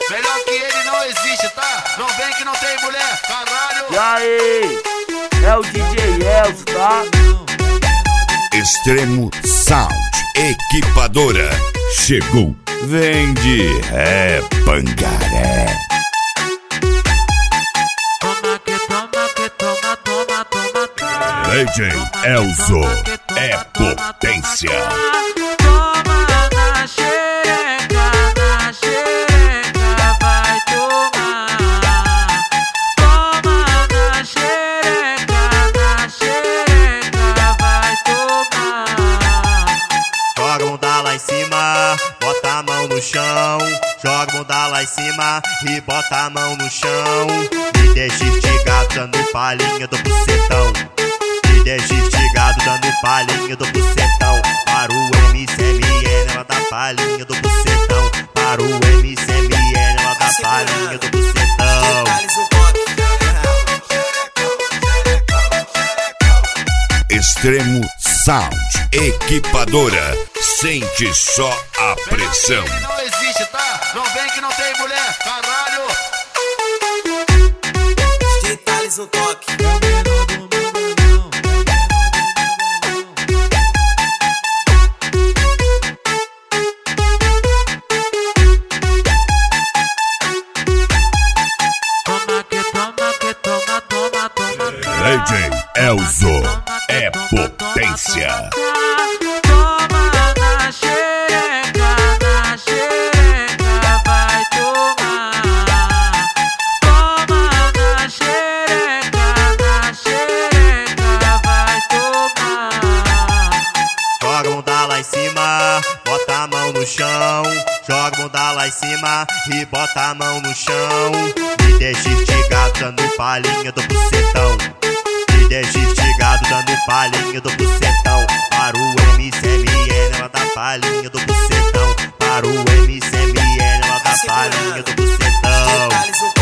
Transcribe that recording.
Melhor que ele não existe, tá? Não vem que não tem mulher, caralho. E aí? É o DJ Elzo, tá? Extremo Sound Equipadora chegou, vem de Pangaré. DJ Elzo é potência. Toma na xereca, vai tomar. Toma na xereca, vai tomar. Joga a bunda lá em cima, bota a mão no chão. Joga a bunda lá em cima e bota a mão no chão. Me deixa instigado dando palhinha do bucetão. Me deixa instigado dando palhinha do bucetão. Para o MCMN ela dá palhinha do bucetão. Para o MCMN ela dá palhinha do bucetão. Extremo Sound Equipadora, sente só a pressão. Ele não existe, tá? Não vem que não tem mulher, caralho. Detalhes no toque. DJ Elzo é potência. Toma na xereca, vai tomar. Toma na xereca, vai tomar. Joga a bunda lá em cima, bota a mão no chão. Joga a bunda lá em cima e bota a mão no chão. Me deixa instigado dando palhinha do bucetão. Me deixa instigado dando palhinha do bucetão. Para o MCMN ela dá palhinha do bucetão. Para o MCMN ela dá palhinha do bucetão.